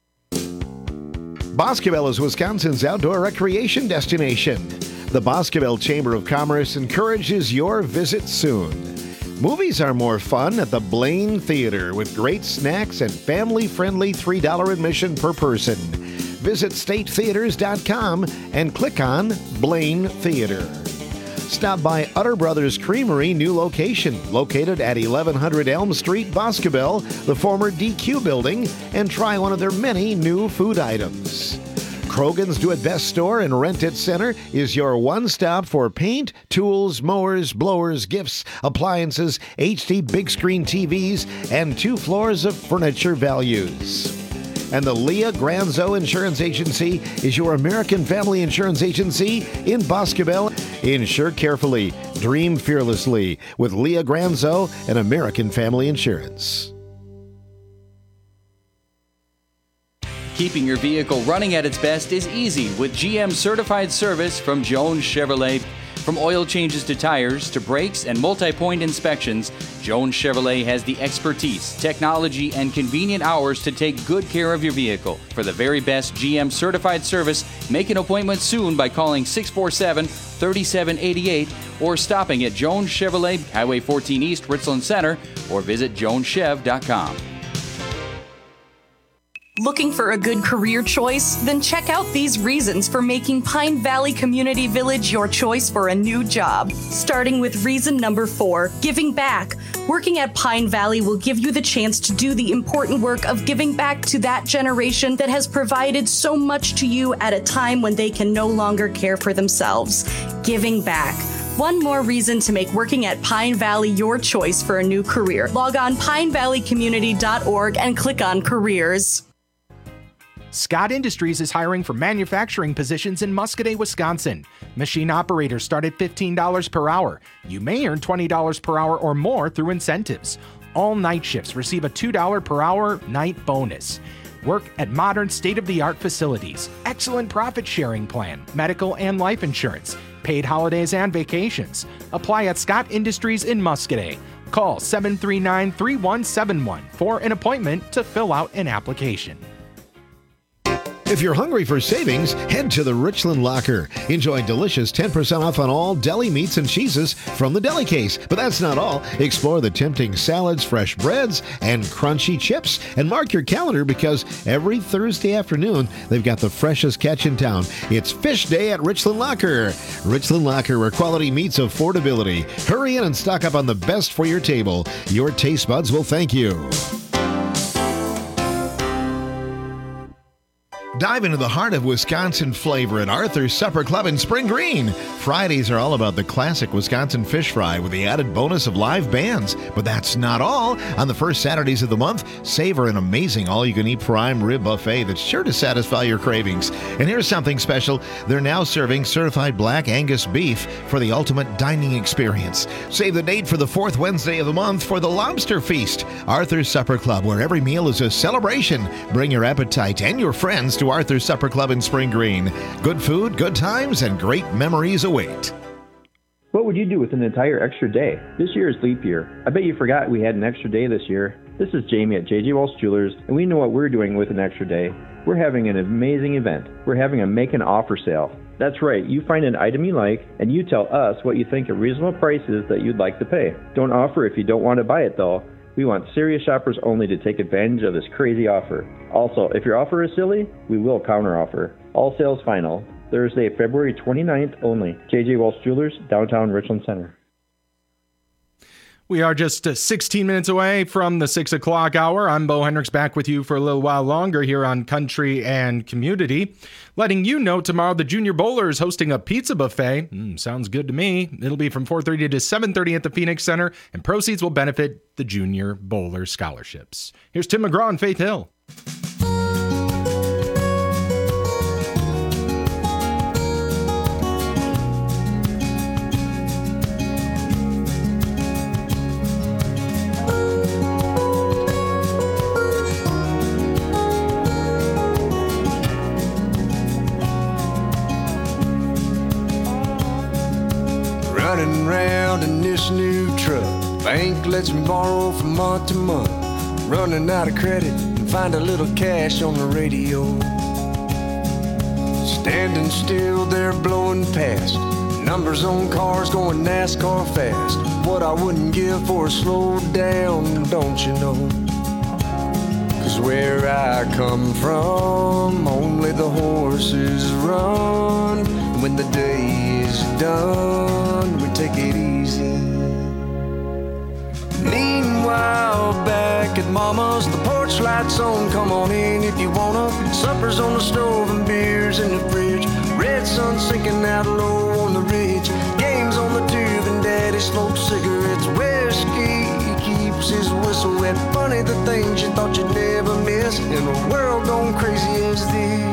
Speaker 15: Boscobel is Wisconsin's outdoor recreation destination. The Boscobel Chamber of Commerce encourages your visit soon. Movies are more fun at the Blaine Theater with great snacks and family-friendly three dollars admission per person. Visit state theaters dot com and click on Blaine Theater. Stop by Utter Brothers Creamery new location, located at eleven hundred Elm Street, Boscobel, the former D Q building, and try one of their many new food items. Krogan's Do It Best store and Rent It Center is your one-stop for paint, tools, mowers, blowers, gifts, appliances, H D big screen T Vs, and two floors of furniture values. And the Leah Granzo Insurance Agency is your American family insurance agency in Boscobel. Insure carefully, dream fearlessly with Leah Granzo and American Family Insurance.
Speaker 5: Keeping your vehicle running at its best is easy with G M certified service from Jones Chevrolet. From oil changes to tires to brakes and multi-point inspections, Jones Chevrolet has the expertise, technology, and convenient hours to take good care of your vehicle. For the very best G M certified service, make an appointment soon by calling six four seven, three seven eight eight or stopping at Jones Chevrolet, Highway fourteen East, Richland Center, or visit jones chev dot com.
Speaker 8: Looking for a good career choice? Then check out these reasons for making Pine Valley Community Village your choice for a new job. Starting with reason number four, giving back. Working at Pine Valley will give you the chance to do the important work of giving back to that generation that has provided so much to you at a time when they can no longer care for themselves. Giving back. One more reason to make working at Pine Valley your choice for a new career. Log on pine valley community dot org and click on careers.
Speaker 9: Scott Industries is hiring for manufacturing positions in Muscoda, Wisconsin. Machine operators start at fifteen dollars per hour. You may earn twenty dollars per hour or more through incentives. All night shifts receive a two dollars per hour night bonus. Work at modern state-of-the-art facilities. Excellent profit sharing plan, medical and life insurance, paid holidays and vacations. Apply at Scott Industries in Muscoda. Call seven three nine, three one seven one for an appointment to fill out an application.
Speaker 15: If you're hungry for savings, head to the Richland Locker. Enjoy delicious ten percent off on all deli meats and cheeses from the deli case. But that's not all. Explore the tempting salads, fresh breads, and crunchy chips. And mark your calendar because every Thursday afternoon, they've got the freshest catch in town. It's Fish Day at Richland Locker. Richland Locker, where quality meets affordability. Hurry in and stock up on the best for your table. Your taste buds will thank you. Dive into the heart of Wisconsin flavor at Arthur's Supper Club in Spring Green. Fridays are all about the classic Wisconsin fish fry with the added bonus of live bands. But that's not all. On the first Saturdays of the month, savor an amazing all-you-can-eat prime rib buffet that's sure to satisfy your cravings. And here's something special. They're now serving certified black Angus beef for the ultimate dining experience. Save the date for the fourth Wednesday of the month for the Lobster Feast. Arthur's Supper Club, where every meal is a celebration. Bring your appetite and your friends to Arthur's Supper Club in Spring Green. Good food, good times, and great memories await.
Speaker 10: What would you do with an entire extra day? This year is leap year. I bet you forgot we had an extra day this year. This is Jamie at J J Walsh Jewelers, and we know what we're doing with an extra day. We're having an amazing event. We're having a make an offer sale. That's right, you find an item you like, and you tell us what you think a reasonable price is that you'd like to pay. Don't offer if you don't want to buy it, though. We want serious shoppers only to take advantage of this crazy offer. Also, if your offer is silly, we will counteroffer. All sales final. Thursday, February twenty-ninth only. J J Walsh Jewelers, downtown Richland Center.
Speaker 9: We are just uh, sixteen minutes away from the six o'clock hour. I'm Bo Hendricks, back with you for a little while longer here on Country and Community. Letting you know tomorrow the Junior Bowler is hosting a pizza buffet. Mm, sounds good to me. It'll be from four thirty to seven thirty at the Phoenix Center, and proceeds will benefit the Junior Bowler scholarships. Here's Tim McGraw and Faith Hill.
Speaker 11: running around in this new truck. Bank lets me borrow from month to month. Running out of credit and find a little cash on the radio. Standing still there blowing past. Numbers on cars going NASCAR fast. What I wouldn't give for a slow down, don't you know? Cause where I come from, only the horses run. When the day is done, we take it easy. Meanwhile, back at Mama's, the porch lights on, come on in if you wanna. Supper's on the stove and beers in the fridge. Red sun sinking out low on the ridge. Games on the tube and Daddy smokes cigarettes. Whiskey keeps his whistle wet. Funny the things you thought you'd never miss in a world gone crazy as this.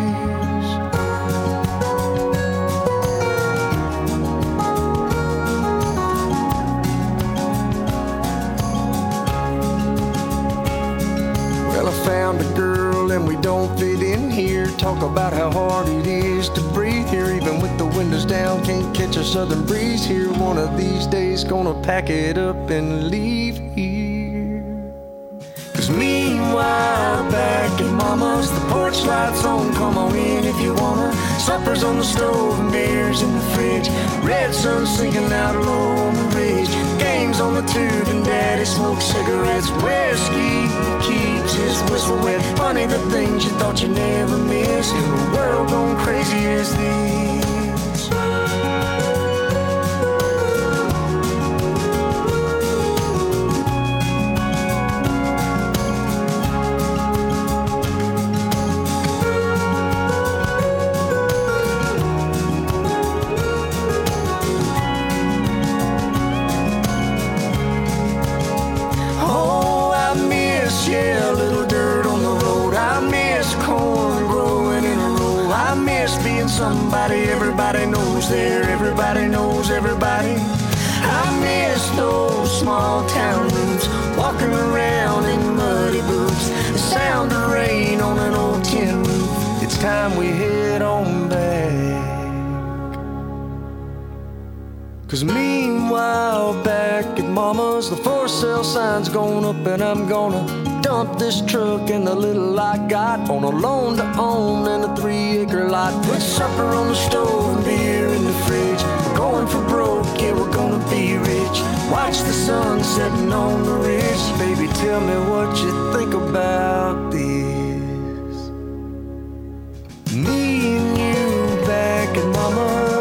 Speaker 11: Found a girl and we don't fit in here. Talk about how hard it is to breathe here. Even with the windows down, can't catch a southern breeze here. One of these days gonna pack it up and leave here. Cause meanwhile, back at Mama's, the porch lights on, come on in if you wanna. Supper's on the stove and beers in the fridge. Red sun sinking out low on the ridge. Games on the tube and Daddy smokes cigarettes. Whiskey keeps his whistle wet. Funny the things you thought you never miss in a world gone crazy as this. Yeah, a little dirt on the road. I miss corn growing in a row. I miss being somebody everybody knows there. Everybody knows everybody. I miss those small town roots. Walking around in muddy boots. The sound of rain on an old tin roof. It's time we head on back. Cause meanwhile, back at Mama's, the for sale sign's going up and I'm gonna dump this truck and the little I got on a loan to own and a three acre lot. Put supper on the stove and beer in the fridge. We're going for broke, yeah, we're gonna be rich. Watch the sun setting on the ridge. Baby, tell me what you think about this. Me and you back at Mama's.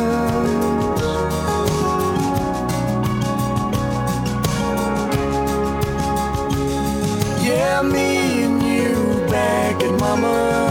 Speaker 11: Yeah, me and you back at Mama's.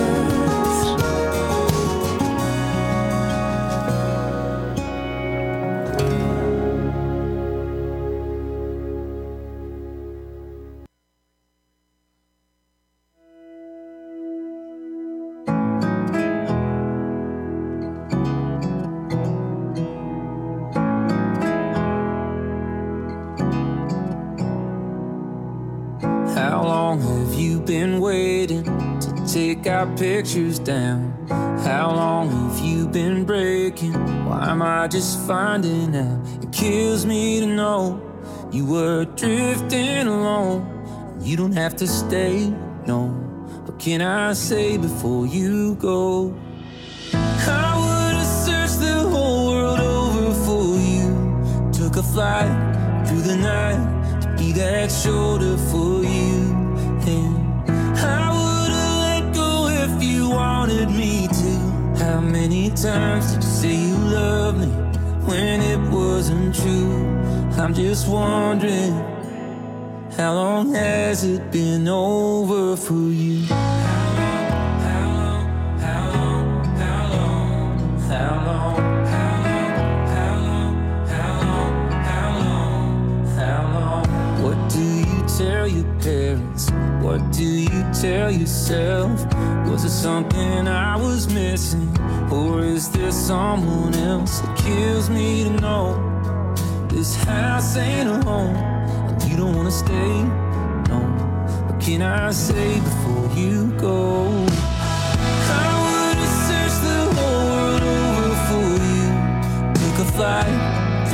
Speaker 12: How long have you been waiting to take our pictures down? How long have you been breaking? Why am I just finding out? It kills me to know you were drifting alone. You don't have to stay, no. What can I say before you go? I would've searched the whole world over for you. Took a flight through the night to be that shoulder for you. And I would've let go if you wanted me to. How many times did you say you loved me when it wasn't true? I'm just wondering, how long has it been over for you? How long, how long, how long, how long, how long, how long, how long, how long? What do you tell your parents? What do you tell yourself? Was it something I was missing? Or is there someone else? It kills me to know this house ain't a home and you don't wanna stay, no. What can I say before you go? I would've searched the whole world over for you. Took a flight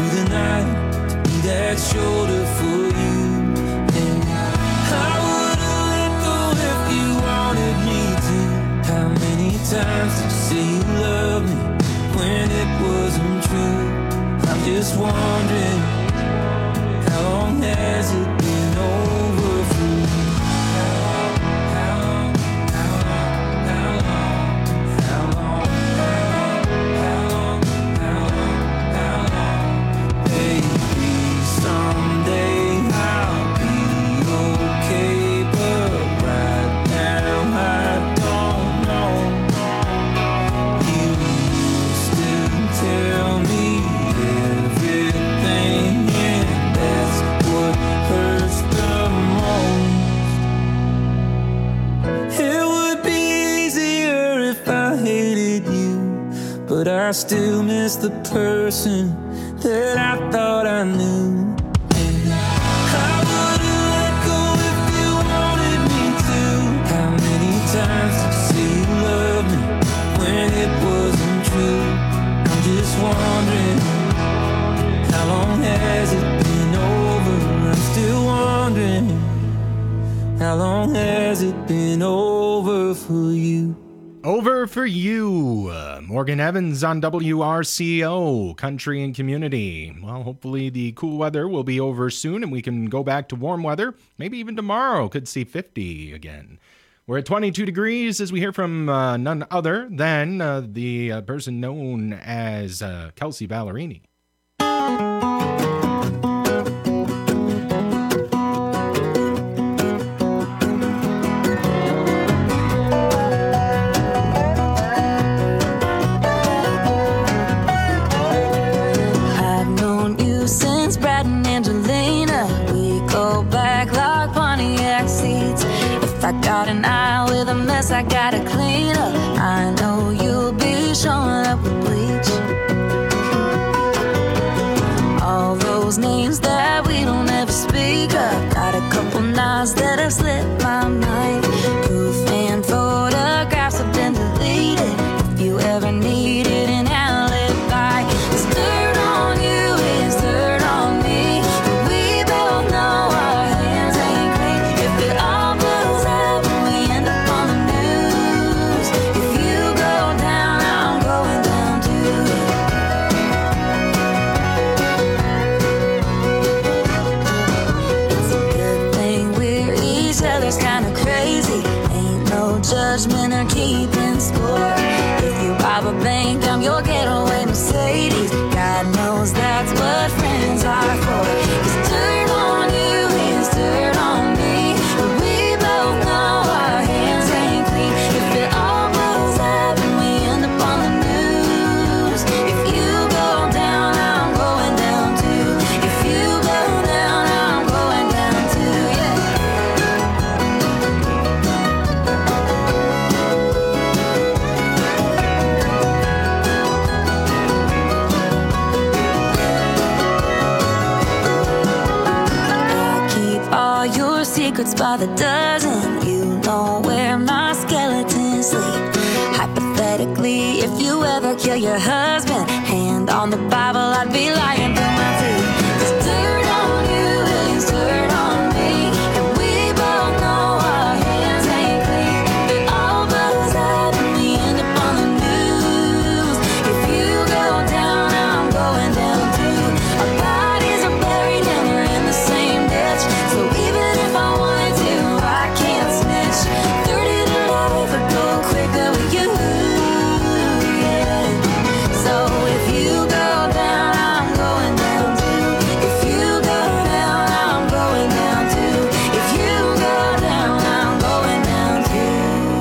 Speaker 12: times did you say you loved me when it wasn't true? I'm just wondering, how long has it been over for you? How long, how long, how long, how long, how long, how long, how long, how long? Maybe someday I'll be okay, but right now I don't know. You used to tell me everything, and that's what hurts the most. It would be easier if I hated you, but I still miss the person that I thought I knew. And I wouldn't let go if you wanted me to. How many times did you say you loved me when it wasn't true? I'm just wondering, how long has it been over? I'm still wondering, how long has it been over for you?
Speaker 9: Over for you. Uh, Morgan Evans on W R C O, Country and Community. Well, hopefully the cool weather will be over soon and we can go back to warm weather. Maybe even tomorrow could see fifty again. We're at twenty-two degrees as we hear from uh, none other than uh, the uh, person known as uh, Kelsea Ballerini.
Speaker 13: I've known you since Brad and Angelina. We go back like Pontiac seats. If I got an eye with a mess, I gotta clean up. I know you'll be showing up with bleach. All those names that we don't ever speak of. Got a couple knives that have slipped my mind. Proof and photographs have been deleted. If you ever needed an alibi, it's dirt on you, it's dirt on me. But we both know our hands ain't clean. If it all blows up and we end up on the news, if you go down, I'm going down too. It's a good thing we're each other's kind of crazy. Ain't no judgment or keeping score. If you rob a bank, I'm your getaway Mercedes. God knows that's what friends are for. It's dirt on you, it's dirt on me. But we both know our hands ain't clean. If it all blows up and we end up on the news, if you go down, I'm going down too. If you go down, I'm going down too, yeah. I keep all your secrets by the dozen. You know where my skeletons sleep. Hypothetically, if you ever kill your husband, hand on the Bible, I'd be lying through my teeth. It's dirt on you, it's dirt on me. And we both know our hands ain't clean. If it all blows up and we end up on the news, if you go down, I'm going down too. Our bodies are buried and we're in the same ditch. So even if I wanted to, I can't snitch. thirty to life would go quicker with you, yeah. So if you go down, I'm going down too. If you go down, I'm going down too. If you go down, I'm going down too.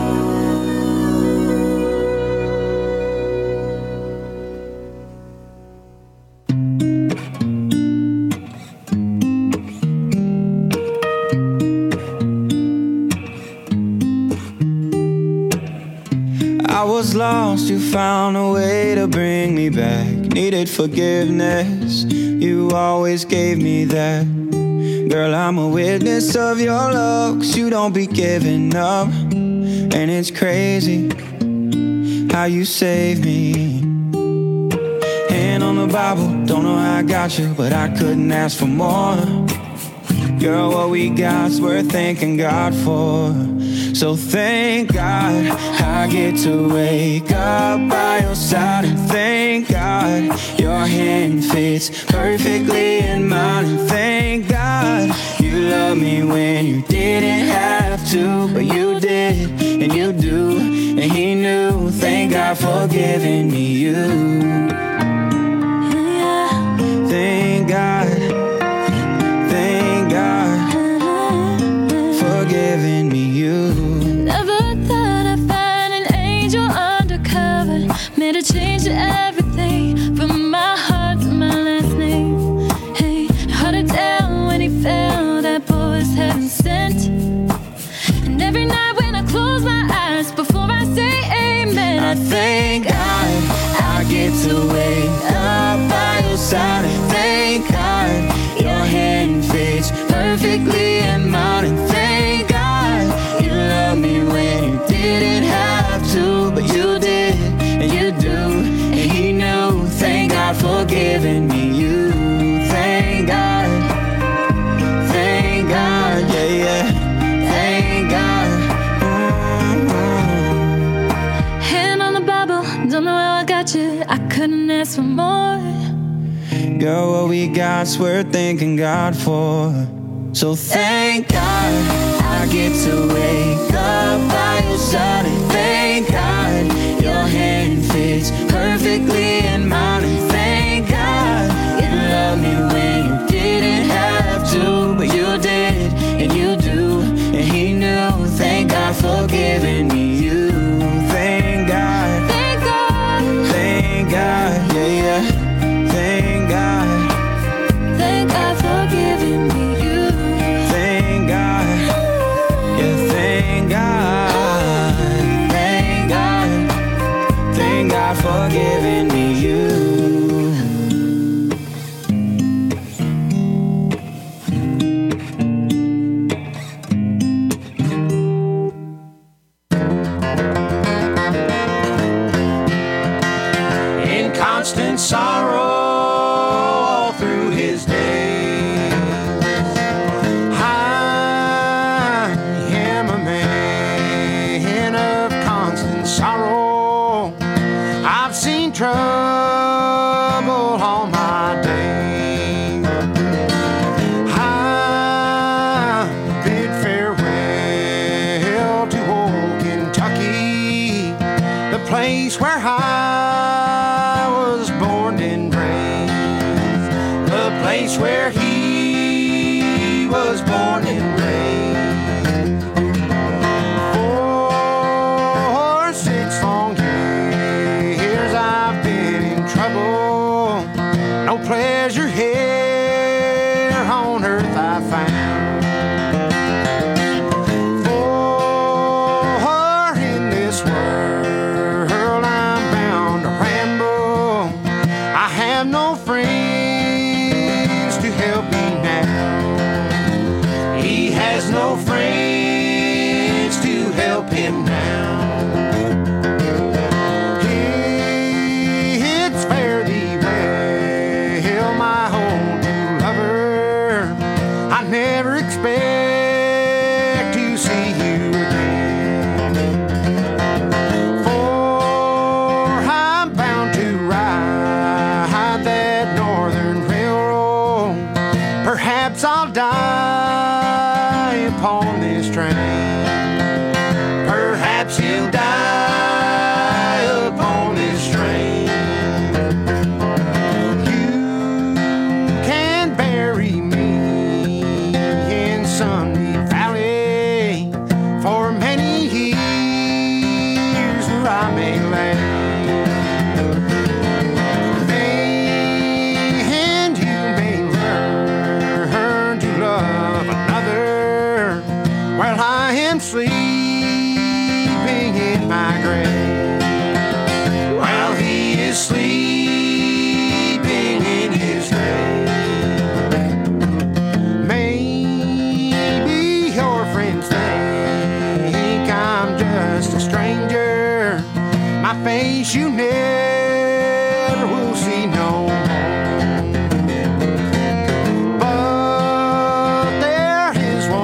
Speaker 12: I was lost, you found a way to bring me back. Needed forgiveness, you always gave me that. Girl, I'm a witness of your love, 'cause you don't be giving up. And it's crazy how you saved me. Hand on the Bible, don't know how I got you, but I couldn't ask for more. Girl, what we got's worth thanking God for. So thank God I get to wake up by your side. And thank God your hand fits perfectly in mine. And thank God you love me when you didn't have to, but you did, and you do, and he knew. Thank God for giving me you. Thank God, thank God for giving me you.
Speaker 13: Never thought I'd find an angel undercover, made a change to everything, from my heart to my last name. Hey, hard to tell when he fell, that boy was heaven sent. And every night when I close my eyes, before I say amen,
Speaker 12: I thank God I get to wake up by your side. And thank God your hand fits perfectly in mine. And thank God you love me when you didn't have to, but you did, and you do, and he knew. Thank God for giving me you. Thank God, thank God, yeah, yeah. Thank God.
Speaker 13: mm-hmm. Hand on the Bible, don't know how I got you, I couldn't ask for more.
Speaker 12: Girl, what we got's worth thanking God for. So thank God I get to wake up by your side. And thank God your hand fits perfectly in mine. And thank God you love me when you didn't have to, but you did, and you do, and he knew. Thank God for giving me you. Thank God,
Speaker 13: thank God,
Speaker 12: thank God, yeah, yeah. Thank God,
Speaker 13: thank God for giving me you.
Speaker 12: Thank God, yeah, thank God, thank God, thank God for giving me you.
Speaker 14: In constant sorrow all through his days, I am a man of constant sorrow. I've seen trouble all my days. I bid farewell to old Kentucky, the place where I was born and raised, the place where he was born and raised. For six long years I've been in trouble, no pleasure here on earth I found. For in this world I'm bound to ramble, I have no friends